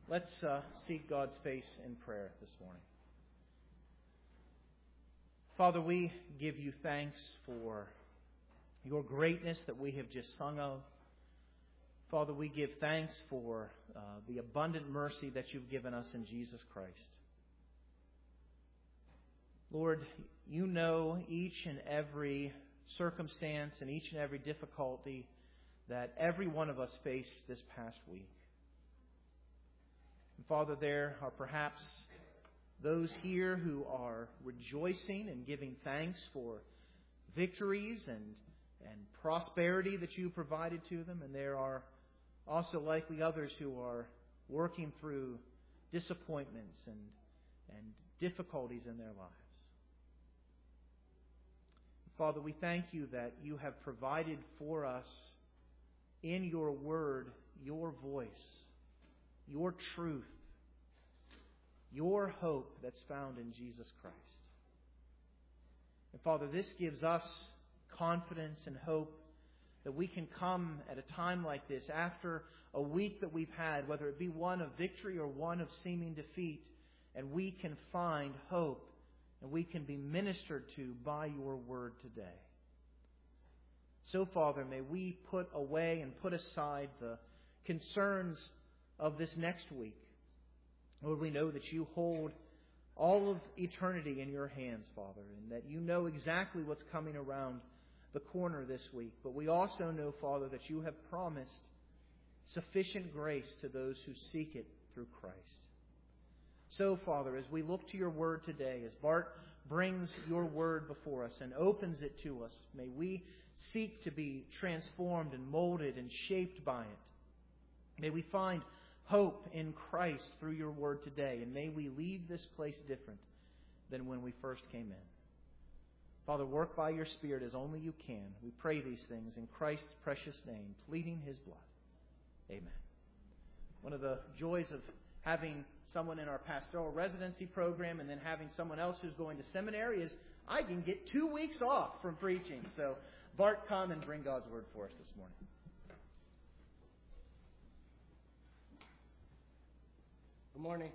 Let's seek God's face in prayer this morning. Father, we give you thanks for your greatness that we have just sung of. Father, we give thanks for the abundant mercy that you've given us in Jesus Christ. Lord, you know each and every circumstance and each and every difficulty that every one of us faced this past week. And Father, there are perhaps those here who are rejoicing and giving thanks for victories and prosperity that you provided to them. And there are also likely others who are working through disappointments and difficulties in their lives. Father, we thank you that you have provided for us in your word, your voice, your truth, your hope that's found in Jesus Christ. And Father, this gives us confidence and hope that we can come at a time like this after a week that we've had, whether it be one of victory or one of seeming defeat, and we can find hope and we can be ministered to by your word today. So, Father, may we put away and put aside the concerns of this next week. Lord, we know that you hold all of eternity in your hands, Father, and that you know exactly what's coming around the corner this week. But we also know, Father, that you have promised sufficient grace to those who seek it through Christ. So, Father, as we look to your word today, as Bart brings your word before us and opens it to us, may we seek to be transformed and molded and shaped by it. May we find hope in Christ through your word today, and may we leave this place different than when we first came in. Father, work by your Spirit as only you can. We pray these things in Christ's precious name, pleading his blood. Amen. One of the joys of having someone in our pastoral residency program and then having someone else who's going to seminary is I can get 2 weeks off from preaching. So, Bart, come and bring God's word for us this morning. Good morning.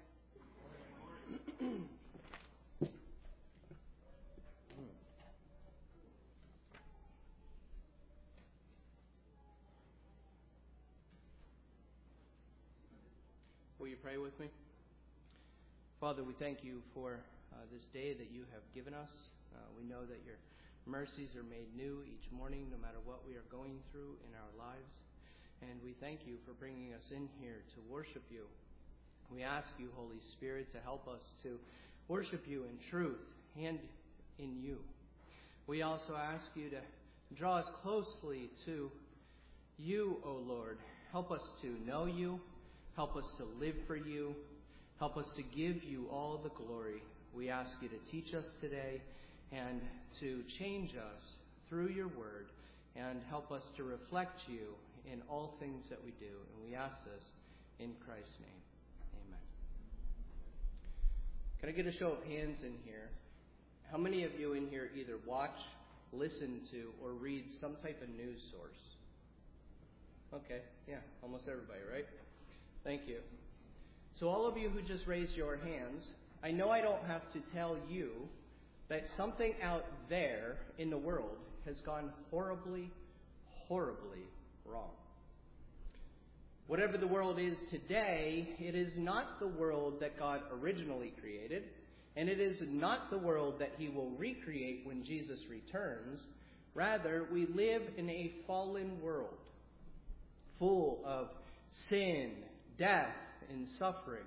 Will you pray with me? Father, we thank you for this day that you have given us. We know that your mercies are made new each morning, no matter what we are going through in our lives. And we thank you for bringing us in here to worship you. We ask you, Holy Spirit, to help us to worship you in truth and in you. We also ask you to draw us closely to you, O Lord. Help us to know you. Help us to live for you. Help us to give you all the glory. We ask you to teach us today and to change us through your word and help us to reflect you in all things that we do. And we ask this in Christ's name. Amen. Can I get a show of hands in here? How many of you in here either watch, listen to, or read some type of news source? Okay, yeah, almost everybody, right? Thank you. So all of you who just raised your hands, I know I don't have to tell you that something out there in the world has gone horribly, horribly wrong. Whatever the world is today, it is not the world that God originally created, and it is not the world that he will recreate when Jesus returns. Rather, we live in a fallen world, full of sin, death, and suffering.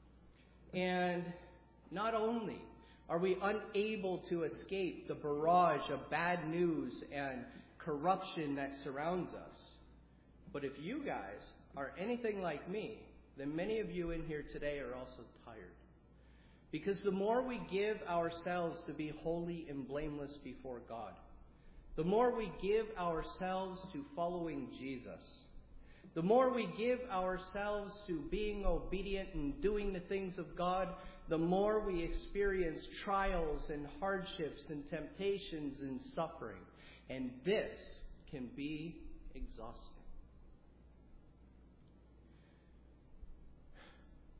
And not only are we unable to escape the barrage of bad news and corruption that surrounds us, but if you guys are anything like me, then many of you in here today are also tired. Because the more we give ourselves to be holy and blameless before God, the more we give ourselves to following Jesus, the more we give ourselves to being obedient and doing the things of God, the more we experience trials and hardships and temptations and suffering. And this can be exhausting.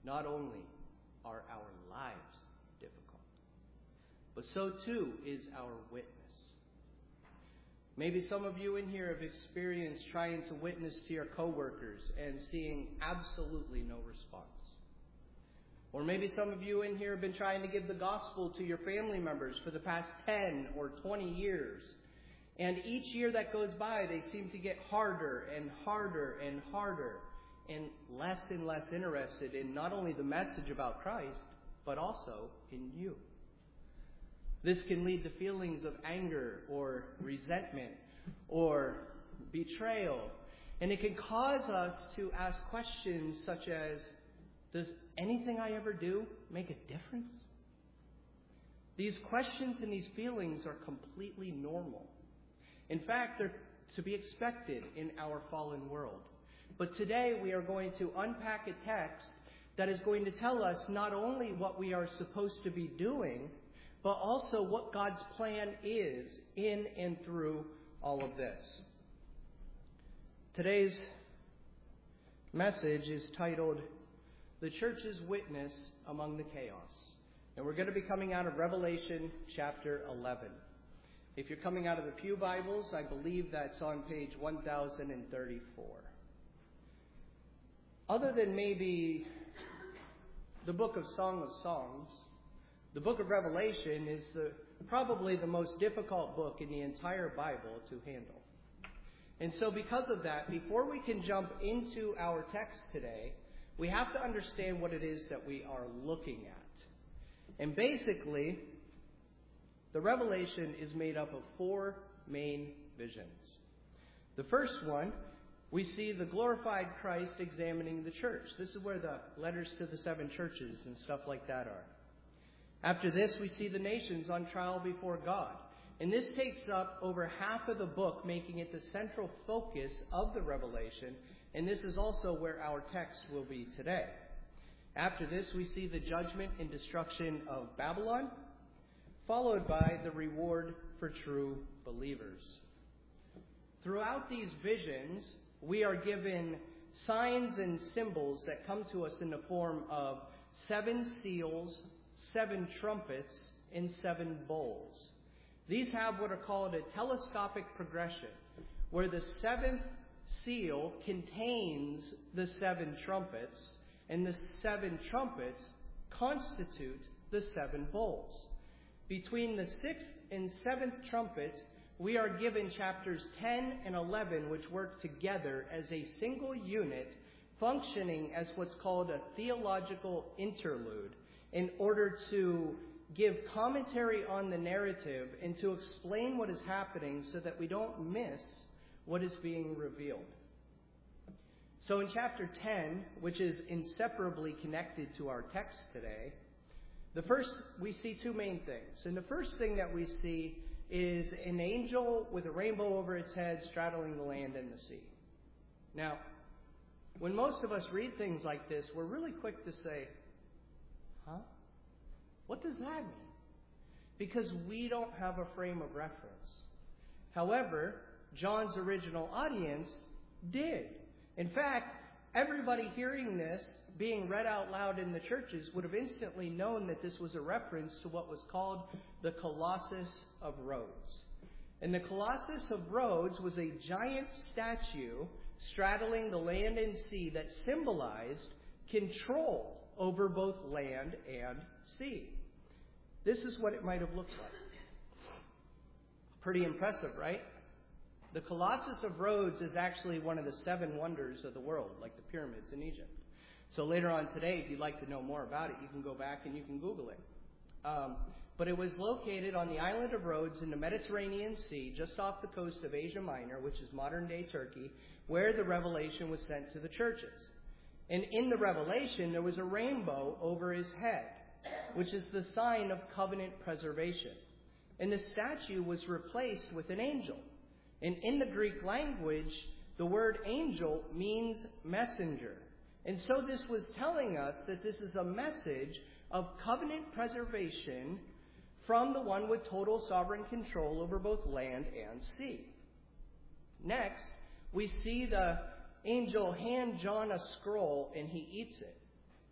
not only are our lives difficult, but so too is our witness. Maybe some of you in here have experienced trying to witness to your coworkers and seeing absolutely no response. Or maybe some of you in here have been trying to give the gospel to your family members for the past 10 or 20 years. And each year that goes by, they seem to get harder and harder and harder and less interested in not only the message about Christ, but also in you. This can lead to feelings of anger or resentment or betrayal. And it can cause us to ask questions such as, does anything I ever do make a difference? These questions and these feelings are completely normal. In fact, they're to be expected in our fallen world. But today we are going to unpack a text that is going to tell us not only what we are supposed to be doing, but also what God's plan is in and through all of this. Today's message is titled, The Church's Witness Among the Chaos. And we're going to be coming out of Revelation chapter 11. If you're coming out of the Pew Bibles, I believe that's on page 1034. Other than maybe the book of Song of Songs, the book of Revelation is probably the most difficult book in the entire Bible to handle. And so because of that, before we can jump into our text today, we have to understand what it is that we are looking at. And basically, the Revelation is made up of 4 main visions. The first one, we see the glorified Christ examining the church. This is where the letters to the 7 churches and stuff like that are. After this, we see the nations on trial before God. And this takes up over half of the book, making it the central focus of the Revelation. And this is also where our text will be today. After this, we see the judgment and destruction of Babylon, followed by the reward for true believers. Throughout these visions, we are given signs and symbols that come to us in the form of 7 seals, 7 trumpets, and 7 bowls. These have what are called a telescopic progression, where the 7th seal contains the 7 trumpets, and the 7 trumpets constitute the 7 bowls. Between the 6th and 7th trumpet, we are given chapters 10 and 11, which work together as a single unit, functioning as what's called a theological interlude, in order to give commentary on the narrative and to explain what is happening so that we don't miss what is being revealed. So in chapter 10, which is inseparably connected to our text today, we see 2 main things. And the first thing that we see is an angel with a rainbow over its head straddling the land and the sea. Now, when most of us read things like this, we're really quick to say, huh? What does that mean? Because we don't have a frame of reference. However, John's original audience did. In fact, everybody hearing this being read out loud in the churches would have instantly known that this was a reference to what was called the Colossus of Rhodes. And the Colossus of Rhodes was a giant statue straddling the land and sea that symbolized control over both land and sea. This is what it might have looked like. Pretty impressive, right? The Colossus of Rhodes is actually one of the 7 wonders of the world, like the pyramids in Egypt. So later on today, if you'd like to know more about it, you can go back and you can Google it. But it was located on the island of Rhodes in the Mediterranean Sea, just off the coast of Asia Minor, which is modern-day Turkey, where the revelation was sent to the churches. And in the revelation, there was a rainbow over his head, which is the sign of covenant preservation. And the statue was replaced with an angel. And in the Greek language, the word angel means messenger. And so this was telling us that this is a message of covenant preservation from the one with total sovereign control over both land and sea. Next, we see the angel hand John a scroll and he eats it.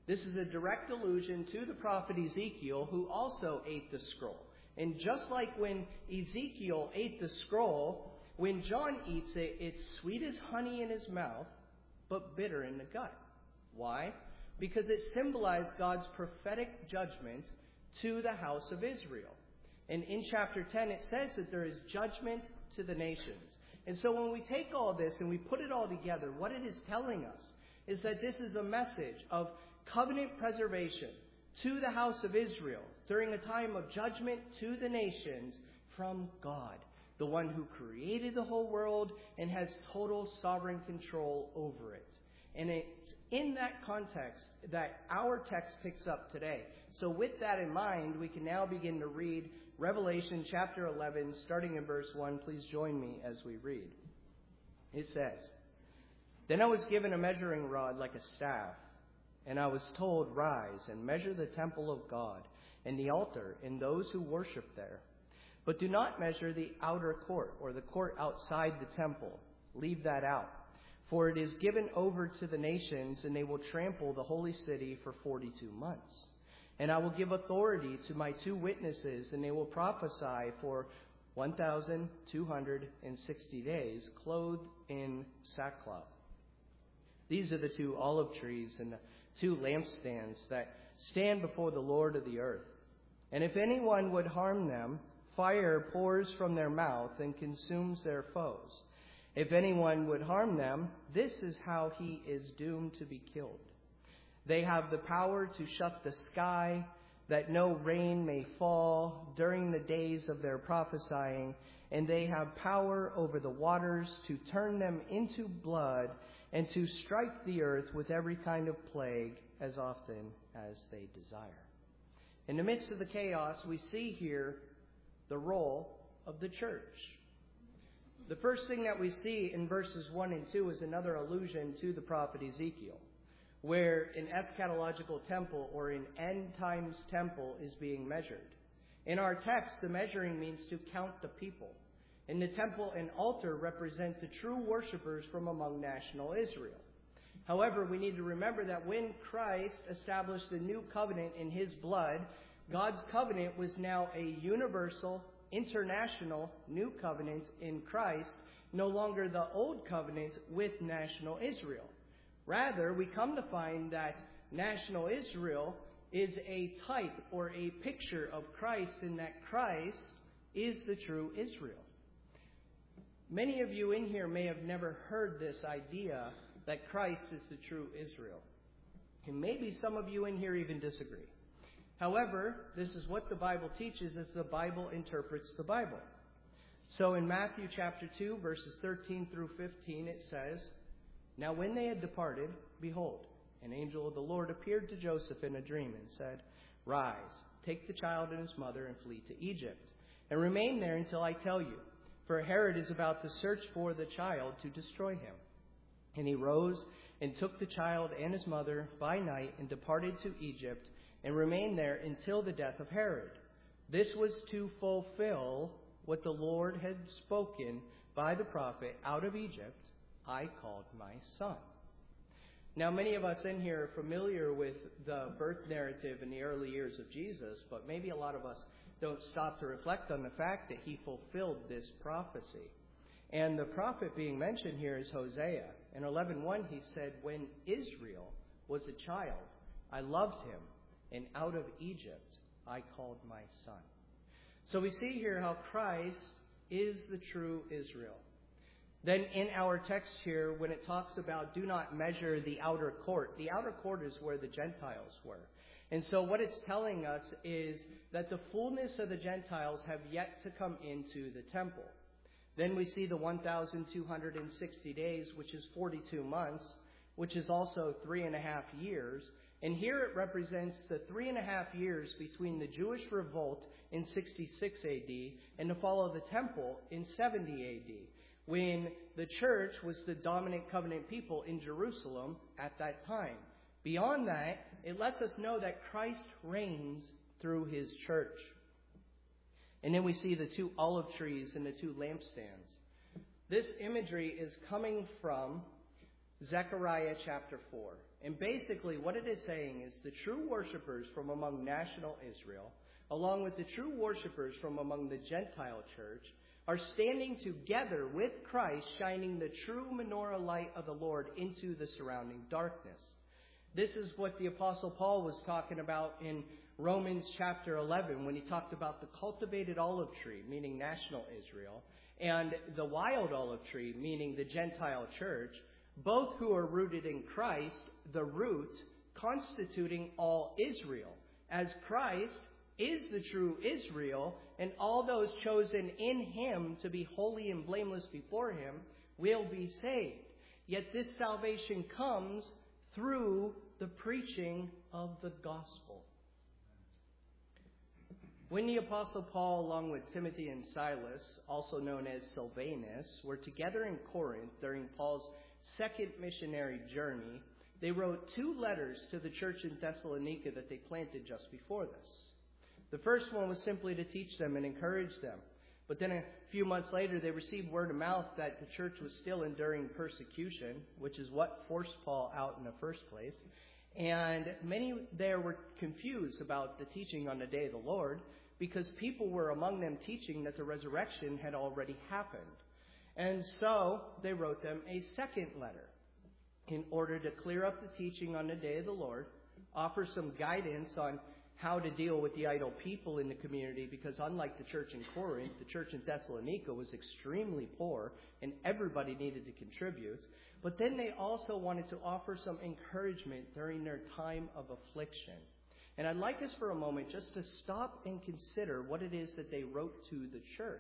This is a direct allusion to the prophet Ezekiel, who also ate the scroll. And just like when Ezekiel ate the scroll, when John eats it, it's sweet as honey in his mouth, but bitter in the gut. Why? Because it symbolized God's prophetic judgment to the house of Israel. And in chapter 10, it says that there is judgment to the nations. And so when we take all this and we put it all together, what it is telling us is that this is a message of covenant preservation to the house of Israel during a time of judgment to the nations from God, the one who created the whole world and has total sovereign control over it. And it's in that context that our text picks up today. So with that in mind, we can now begin to read Revelation chapter 11, starting in verse 1. Please join me as we read. It says, "Then I was given a measuring rod like a staff, and I was told, 'Rise and measure the temple of God and the altar and those who worship there. But do not measure the outer court or the court outside the temple. Leave that out. For it is given over to the nations, and they will trample the holy city for 42 months. And I will give authority to my 2 witnesses, and they will prophesy for 1,260 days, clothed in sackcloth. These are the 2 olive trees and the 2 lampstands that stand before the Lord of the earth. And if anyone would harm them, fire pours from their mouth and consumes their foes. If anyone would harm them, this is how he is doomed to be killed. They have the power to shut the sky, that no rain may fall during the days of their prophesying, and they have power over the waters to turn them into blood and to strike the earth with every kind of plague as often as they desire." In the midst of the chaos, we see here the role of the church. The first thing that we see in verses 1 and 2 is another allusion to the prophet Ezekiel, where an eschatological temple or an end times temple is being measured. In our text, the measuring means to count the people. And the temple and altar represent the true worshipers from among national Israel. However, we need to remember that when Christ established the new covenant in his blood, God's covenant was now a universal, international new covenant in Christ, no longer the old covenant with national Israel. Rather, we come to find that national Israel is a type or a picture of Christ, and that Christ is the true Israel. Many of you in here may have never heard this idea that Christ is the true Israel. And maybe some of you in here even disagree. However, this is what the Bible teaches as the Bible interprets the Bible. So in Matthew chapter 2, verses 13 through 15, it says, "Now when they had departed, behold, an angel of the Lord appeared to Joseph in a dream and said, 'Rise, take the child and his mother and flee to Egypt, and remain there until I tell you, for Herod is about to search for the child to destroy him.' And he rose and took the child and his mother by night and departed to Egypt, and remained there until the death of Herod. This was to fulfill what the Lord had spoken by the prophet, 'Out of Egypt I called my son.'" Now, many of us in here are familiar with the birth narrative in the early years of Jesus, but maybe a lot of us don't stop to reflect on the fact that he fulfilled this prophecy. And the prophet being mentioned here is Hosea. In 11:1 he said, "When Israel was a child, I loved him, and out of Egypt I called my son." So we see here how Christ is the true Israel. Then in our text here, when it talks about do not measure the outer court is where the Gentiles were. And so what it's telling us is that the fullness of the Gentiles have yet to come into the temple. Then we see the 1,260 days, which is 42 months, which is also 3.5 years. And here it represents the 3.5 years between the Jewish revolt in 66 AD and the fall of the temple in 70 AD, when the church was the dominant covenant people in Jerusalem at that time. Beyond that, it lets us know that Christ reigns through his church. And then we see the 2 olive trees and the 2 lampstands. This imagery is coming from Zechariah chapter 4. And basically what it is saying is the true worshipers from among national Israel, along with the true worshipers from among the Gentile church, are standing together with Christ, shining the true menorah light of the Lord into the surrounding darkness. This is what the Apostle Paul was talking about in Romans chapter 11 when he talked about the cultivated olive tree, meaning national Israel, and the wild olive tree, meaning the Gentile church, both who are rooted in Christ, the root constituting all Israel, as Christ is the true Israel, and all those chosen in him to be holy and blameless before him will be saved. Yet this salvation comes through the preaching of the gospel. When the Apostle Paul, along with Timothy and Silas, also known as Silvanus, were together in Corinth during Paul's second missionary journey, they wrote 2 letters to the church in Thessalonica that they planted just before this. The first one was simply to teach them and encourage them. But then a few months later, they received word of mouth that the church was still enduring persecution, which is what forced Paul out in the first place. And many there were confused about the teaching on the day of the Lord, because people were among them teaching that the resurrection had already happened. And so they wrote them a second letter in order to clear up the teaching on the day of the Lord, offer some guidance on how to deal with the idle people in the community, because unlike the church in Corinth, the church in Thessalonica was extremely poor and everybody needed to contribute. But then they also wanted to offer some encouragement during their time of affliction. And I'd like us for a moment just to stop and consider what it is that they wrote to the church.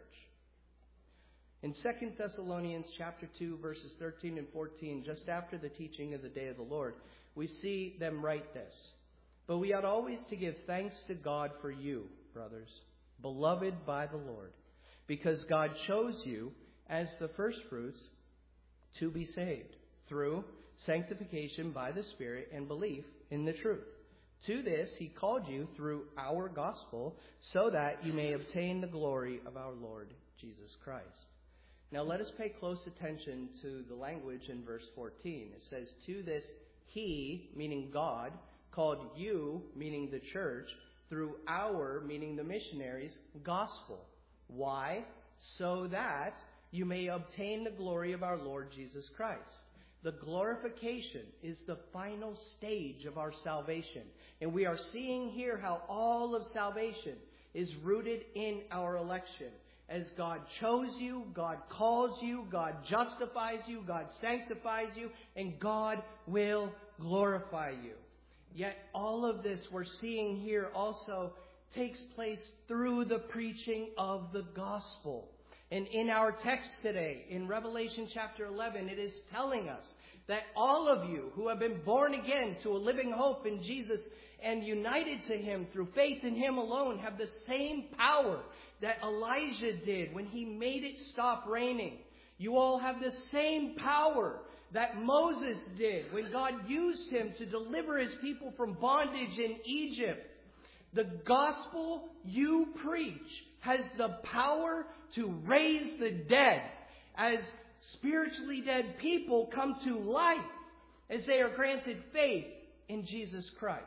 In 2 Thessalonians chapter 2, verses 13 and 14, just after the teaching of the day of the Lord, we see them write this. But we ought always to give thanks to God for you, brothers, beloved by the Lord, because God chose you as the firstfruits to be saved through sanctification by the Spirit and belief in the truth. To this he called you through our gospel, so that you may obtain the glory of our Lord Jesus Christ. Now let us pay close attention to the language in verse 14. It says, to this he, meaning God, called you, meaning the church, through our, meaning the missionaries, gospel. Why? So that you may obtain the glory of our Lord Jesus Christ. The glorification is the final stage of our salvation. And we are seeing here how all of salvation is rooted in our election. As God chose you, God calls you, God justifies you, God sanctifies you, and God will glorify you. Yet all of this we're seeing here also takes place through the preaching of the gospel. And in our text today, in Revelation chapter 11, it is telling us that all of you who have been born again to a living hope in Jesus and united to him through faith in him alone have the same power that Elijah did when he made it stop raining. You all have the same power that Moses did when God used him to deliver his people from bondage in Egypt. The gospel you preach has the power to raise the dead as spiritually dead people come to life as they are granted faith in Jesus Christ.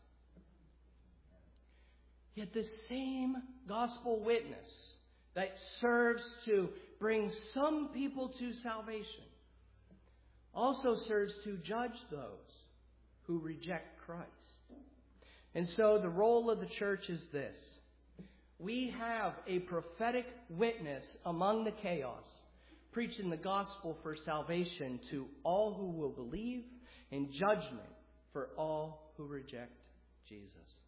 Yet the same gospel witness that serves to bring some people to salvation also serves to judge those who reject Christ. And so the role of the church is this. We have a prophetic witness among the chaos, preaching the gospel for salvation to all who will believe and judgment for all who reject Jesus.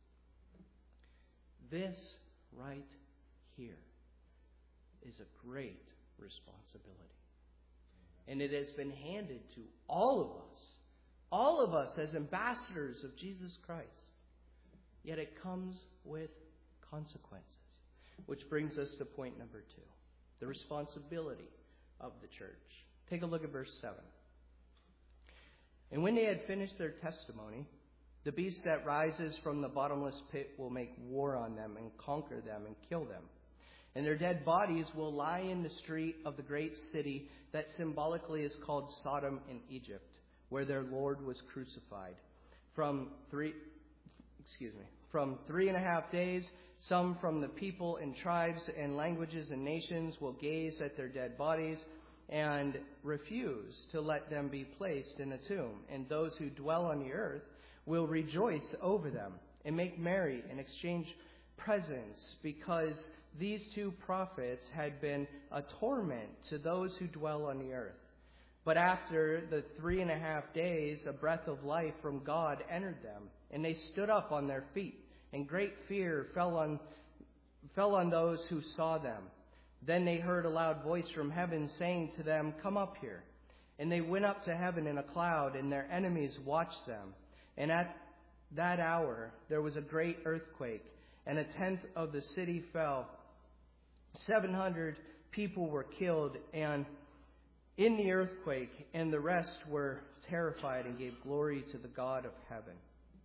This right here is a great responsibility. And it has been handed to all of us as ambassadors of Jesus Christ. Yet it comes with consequences. Which brings us to point number 2, the responsibility of the church. Take a look at verse 7. And when they had finished their testimony, the beast that rises from the bottomless pit will make war on them and conquer them and kill them. And their dead bodies will lie in the street of the great city that symbolically is called Sodom and Egypt, where their Lord was crucified. From 3.5 days, some from the people and tribes and languages and nations will gaze at their dead bodies and refuse to let them be placed in a tomb. And those who dwell on the earth will rejoice over them and make merry and exchange presents, because these two prophets had been a torment to those who dwell on the earth. But after the 3.5 days, a breath of life from God entered them, and they stood up on their feet, and great fear fell on those who saw them. Then they heard a loud voice from heaven saying to them, "Come up here." And they went up to heaven in a cloud, and their enemies watched them. And at that hour there was a great earthquake, and 1/10 of the city fell. 700 people were killed and in the earthquake, and the rest were terrified and gave glory to the God of heaven.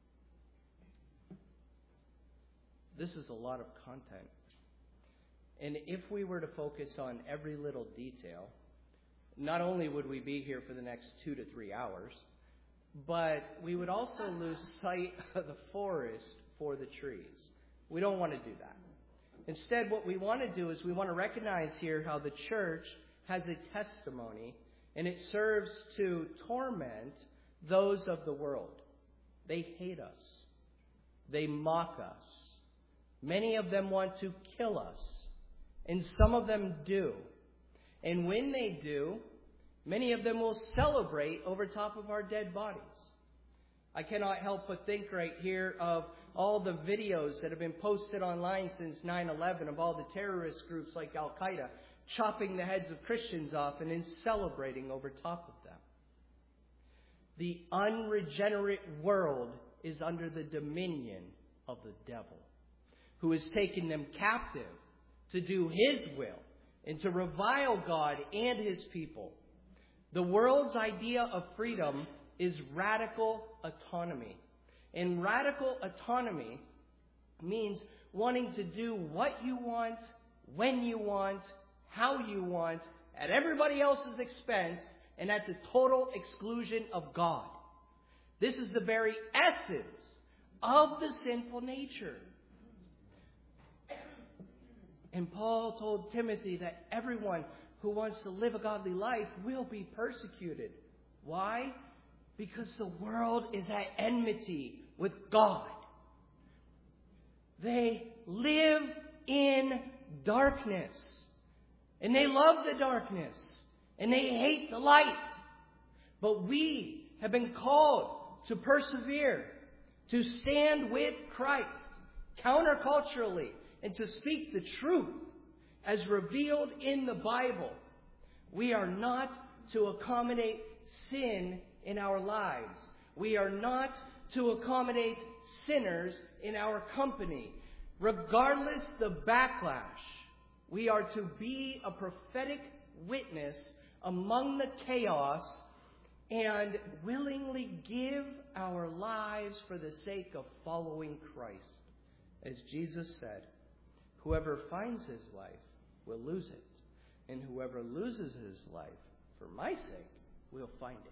This is a lot of content. And if we were to focus on every little detail, not only would we be here for the next 2 to 3 hours, but we would also lose sight of the forest for the trees. We don't want to do that. Instead, what we want to do is we want to recognize here how the church has a testimony, and it serves to torment those of the world. They hate us. They mock us. Many of them want to kill us, and some of them do. And when they do, many of them will celebrate over top of our dead bodies. I cannot help but think right here of all the videos that have been posted online since 9/11 of all the terrorist groups like Al-Qaeda chopping the heads of Christians off and then celebrating over top of them. The unregenerate world is under the dominion of the devil, who has taken them captive to do his will and to revile God and his people. The world's idea of freedom is radical autonomy. And radical autonomy means wanting to do what you want, when you want, how you want, at everybody else's expense, and at the total exclusion of God. This is the very essence of the sinful nature. And Paul told Timothy that everyone who wants to live a godly life will be persecuted. Why? Because the world is at enmity with God. They live in darkness. And they love the darkness. And they hate the light. But we have been called to persevere, to stand with Christ counterculturally, and to speak the truth as revealed in the Bible. We are not to accommodate sin in our lives. We are not to accommodate sinners in our company. Regardless the backlash, we are to be a prophetic witness among the chaos and willingly give our lives for the sake of following Christ. As Jesus said, whoever finds his life will lose it, and whoever loses his life for my sake will find it.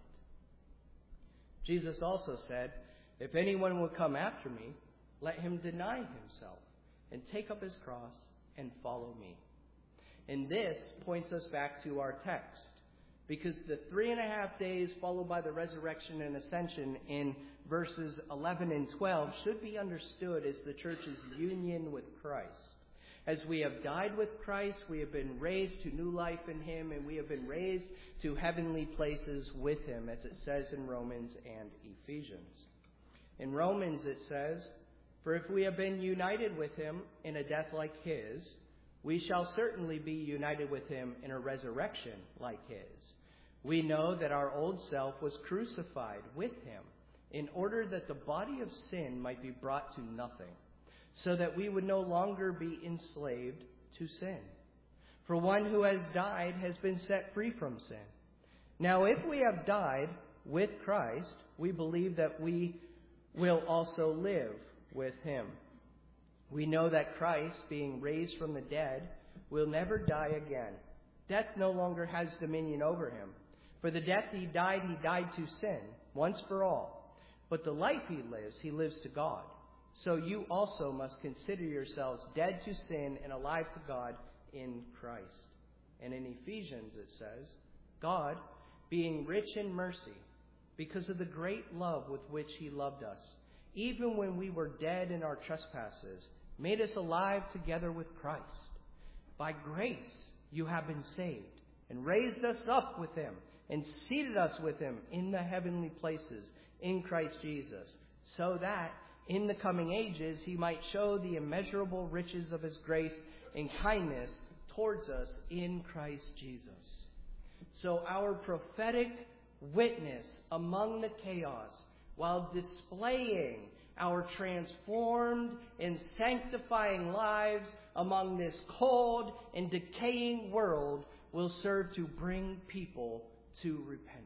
Jesus also said, if anyone will come after me, let him deny himself and take up his cross and follow me. And this points us back to our text, because the 3.5 days followed by the resurrection and ascension in verses 11 and 12 should be understood as the church's union with Christ. As we have died with Christ, we have been raised to new life in him, and we have been raised to heavenly places with him, as it says in Romans and Ephesians. In Romans it says, for if we have been united with him in a death like his, we shall certainly be united with him in a resurrection like his. We know that our old self was crucified with him in order that the body of sin might be brought to nothing, so that we would no longer be enslaved to sin. For one who has died has been set free from sin. Now, if we have died with Christ, we believe that we will also live with him. We know that Christ, being raised from the dead, will never die again. Death no longer has dominion over him. For the death he died to sin, once for all. But the life he lives to God. So you also must consider yourselves dead to sin and alive to God in Christ. And in Ephesians it says, God, being rich in mercy, because of the great love with which he loved us, even when we were dead in our trespasses, made us alive together with Christ. By grace you have been saved, and raised us up with him, and seated us with him in the heavenly places in Christ Jesus, so that in the coming ages he might show the immeasurable riches of his grace and kindness towards us in Christ Jesus. So our prophetic witness among the chaos, while displaying our transformed and sanctifying lives among this cold and decaying world, will serve to bring people to repentance.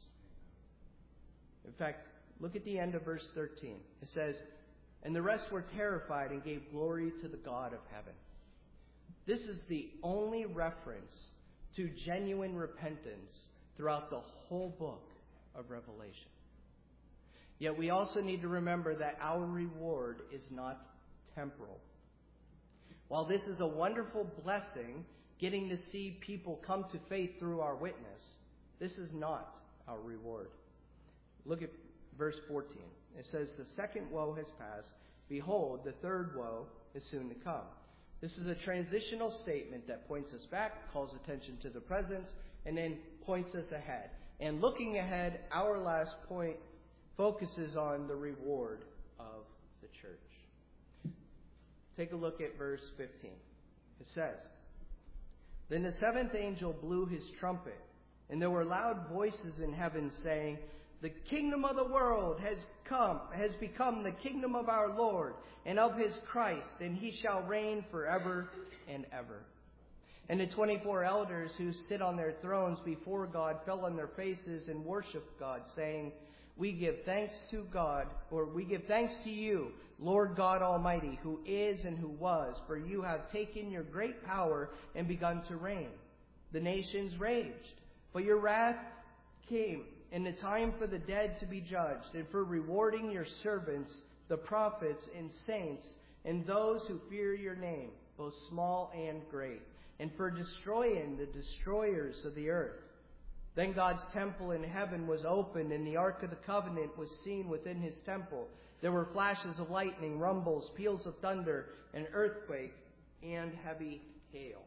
In fact, look at the end of verse 13. It says, and the rest were terrified and gave glory to the God of heaven. This is the only reference to genuine repentance throughout the whole book of Revelation. Yet we also need to remember that our reward is not temporal. While this is a wonderful blessing, getting to see people come to faith through our witness, this is not our reward. Look at verse 14. It says, the second woe has passed. Behold, the third woe is soon to come. This is a transitional statement that points us back, calls attention to the present, and then points us ahead. And looking ahead, our last point focuses on the reward of the church. Take a look at verse 15. It says, then the seventh angel blew his trumpet, and there were loud voices in heaven saying, the kingdom of the world has become the kingdom of our Lord and of his Christ, and he shall reign forever and ever. And the 24 elders who sit on their thrones before God fell on their faces and worshiped God, saying, we give thanks to God, or we give thanks to you, Lord God Almighty, who is and who was, for you have taken your great power and begun to reign. The nations raged, but your wrath came, and the time for the dead to be judged, and for rewarding your servants, the prophets and saints, and those who fear your name, both small and great, and for destroying the destroyers of the earth. Then God's temple in heaven was opened, and the Ark of the Covenant was seen within his temple. There were flashes of lightning, rumbles, peals of thunder, an earthquake, and heavy hail.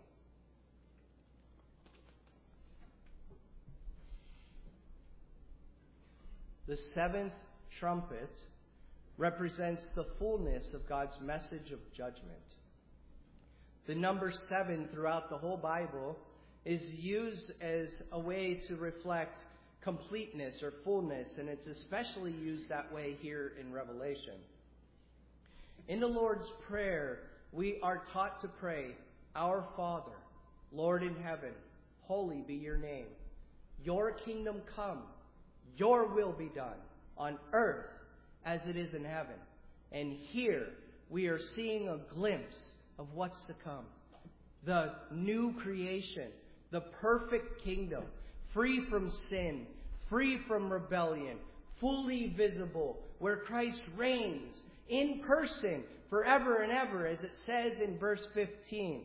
The seventh trumpet represents the fullness of God's message of judgment. The number 7 throughout the whole Bible is used as a way to reflect completeness or fullness, and it's especially used that way here in Revelation. In the Lord's Prayer, we are taught to pray, Our Father, Lord in heaven, holy be your name. Your kingdom come. Your will be done on earth as it is in heaven. And here we are seeing a glimpse of what's to come. The new creation, the perfect kingdom, free from sin, free from rebellion, fully visible, where Christ reigns in person forever and ever, as it says in verse 15.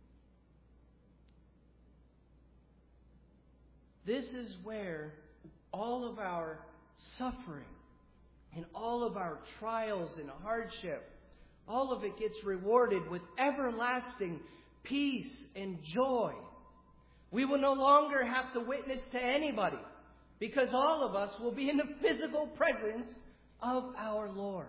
This is where all of our suffering and all of our trials and hardship, all of it gets rewarded with everlasting peace and joy. We will no longer have to witness to anybody, because all of us will be in the physical presence of our Lord.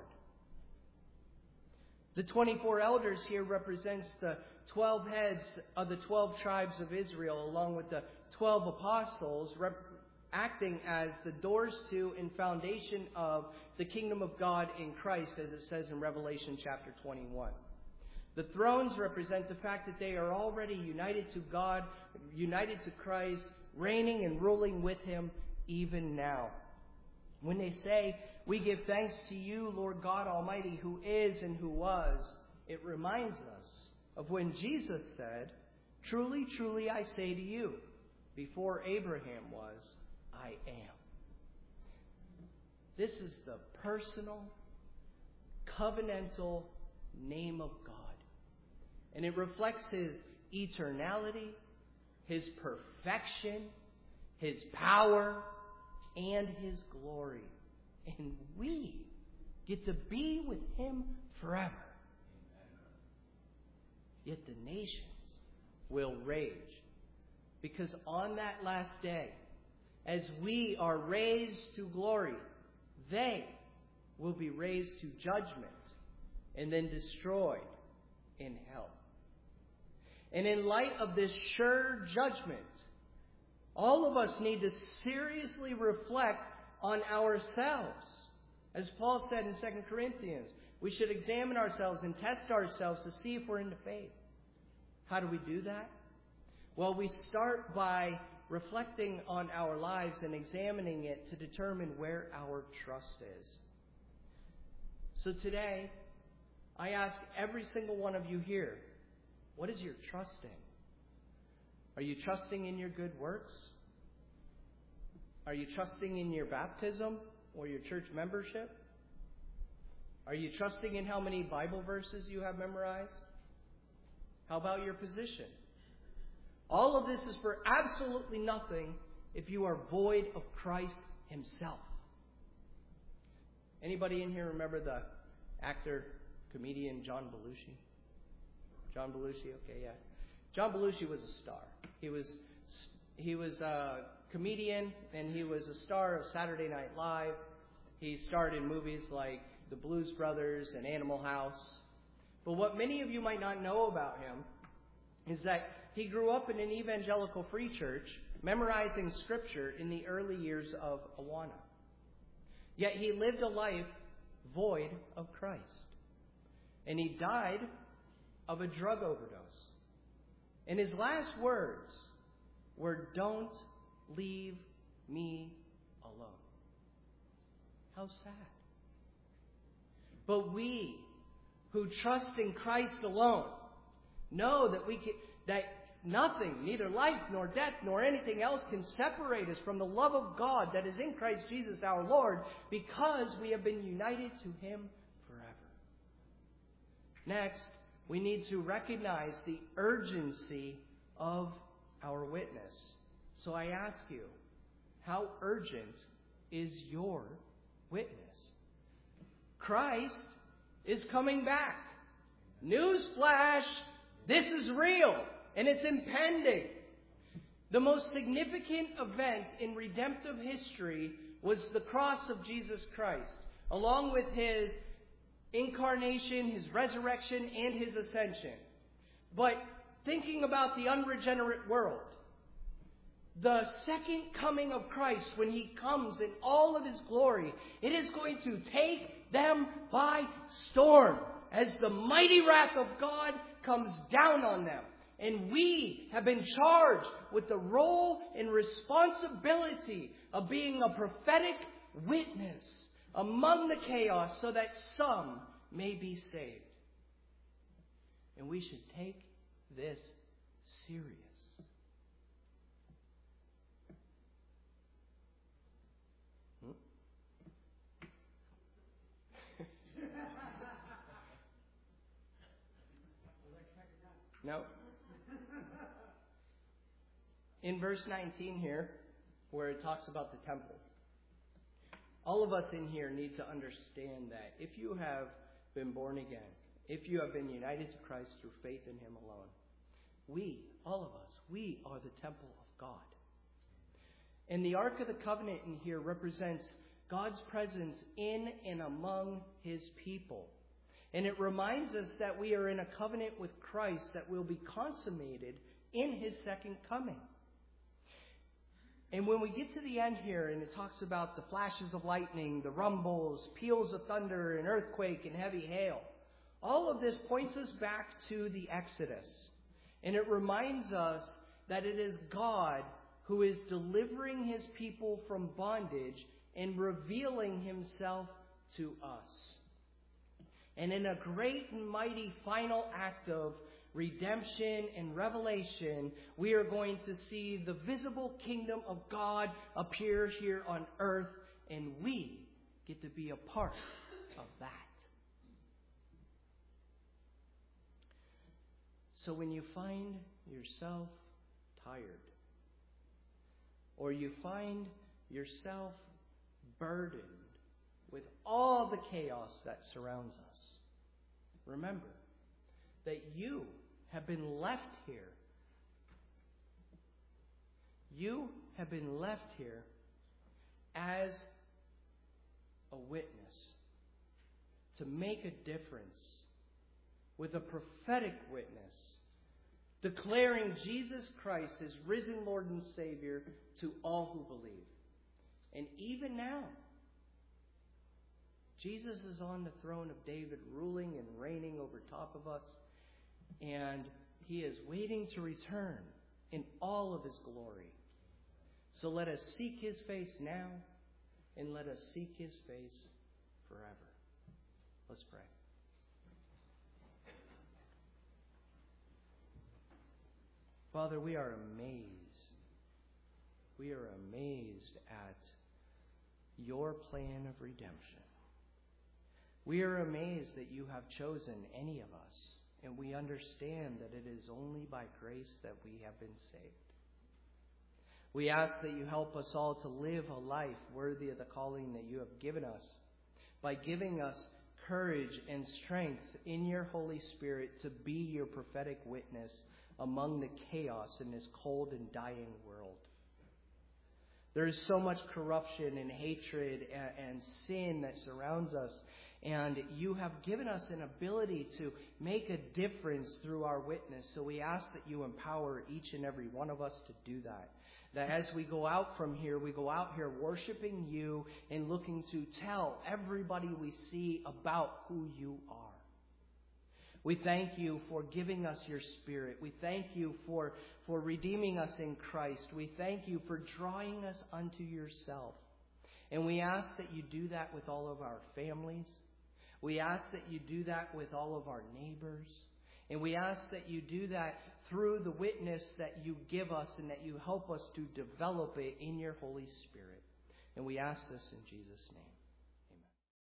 The 24 elders here represents the 12 heads of the 12 tribes of Israel, along with the 12 apostles, acting as the doors to and foundation of the kingdom of God in Christ, as it says in Revelation chapter 21. The thrones represent the fact that they are already united to God, united to Christ, reigning and ruling with him even now. When they say, we give thanks to you, Lord God Almighty, who is and who was, it reminds us of when Jesus said, truly, truly, I say to you, before Abraham was, I am. This is the personal, covenantal name of God. And it reflects His eternality, His perfection, His power, and His glory. And we get to be with Him forever. Yet the nations will rage. Because on that last day, as we are raised to glory, they will be raised to judgment and then destroyed in hell. And in light of this sure judgment, all of us need to seriously reflect on ourselves. As Paul said in 2 Corinthians, we should examine ourselves and test ourselves to see if we're in the faith. How do we do that? Well, we start by reflecting on our lives and examining it to determine where our trust is. So today, I ask every single one of you here, what is your trust in? Are you trusting in your good works? Are you trusting in your baptism or your church membership? Are you trusting in how many Bible verses you have memorized? How about your position? All of this is for absolutely nothing if you are void of Christ Himself. Anybody in here remember the actor, comedian John Belushi? John Belushi, okay, yeah. John Belushi was a star. He was a comedian, and he was a star of Saturday Night Live. He starred in movies like The Blues Brothers and Animal House. But what many of you might not know about him is that he grew up in an evangelical free church, memorizing Scripture in the early years of Awana. Yet he lived a life void of Christ. And he died of a drug overdose. And his last words were, "Don't leave me alone." How sad. But we who trust in Christ alone know that nothing, neither life nor death nor anything else, can separate us from the love of God that is in Christ Jesus our Lord, because we have been united to Him forever. Next, we need to recognize the urgency of our witness. So I ask you, how urgent is your witness? Christ is coming back. Newsflash, this is real, and it's impending. The most significant event in redemptive history was the cross of Jesus Christ, along with His incarnation, His resurrection, and His ascension. But thinking about the unregenerate world, the second coming of Christ, when He comes in all of His glory, it is going to take them by storm as the mighty wrath of God comes down on them. And we have been charged with the role and responsibility of being a prophetic witness among the chaos so that some may be saved. And we should take this serious. No. In verse 19 here, where it talks about the temple, all of us in here need to understand that if you have been born again, if you have been united to Christ through faith in Him alone, we, all of us, we are the temple of God. And the Ark of the Covenant in here represents God's presence in and among His people. And it reminds us that we are in a covenant with Christ that will be consummated in His second coming. And when we get to the end here, and it talks about the flashes of lightning, the rumbles, peals of thunder, and earthquake, and heavy hail, all of this points us back to the Exodus. And it reminds us that it is God who is delivering His people from bondage and revealing Himself to us. And in a great and mighty final act of redemption and revelation, we are going to see the visible kingdom of God appear here on earth, and we get to be a part of that. So when you find yourself tired, or you find yourself burdened with all the chaos that surrounds us, remember that you have been left here. You have been left here as a witness to make a difference, with a prophetic witness, declaring Jesus Christ as risen Lord and Savior to all who believe. And even now, Jesus is on the throne of David, ruling and reigning over top of us, and He is waiting to return in all of His glory. So let us seek His face now, and let us seek His face forever. Let's pray. Father, we are amazed. We are amazed at your plan of redemption. We are amazed that you have chosen any of us, and we understand that it is only by grace that we have been saved. We ask that you help us all to live a life worthy of the calling that you have given us, by giving us courage and strength in your Holy Spirit to be your prophetic witness among the chaos in this cold and dying world. There is so much corruption and hatred and sin that surrounds us, and you have given us an ability to make a difference through our witness. So we ask that you empower each and every one of us to do that. That as we go out from here, we go out here worshiping you and looking to tell everybody we see about who you are. We thank you for giving us your Spirit. We thank you for redeeming us in Christ. We thank you for drawing us unto yourself. And we ask that you do that with all of our families. We ask that you do that with all of our neighbors. And we ask that you do that through the witness that you give us, and that you help us to develop it in your Holy Spirit. And we ask this in Jesus' name.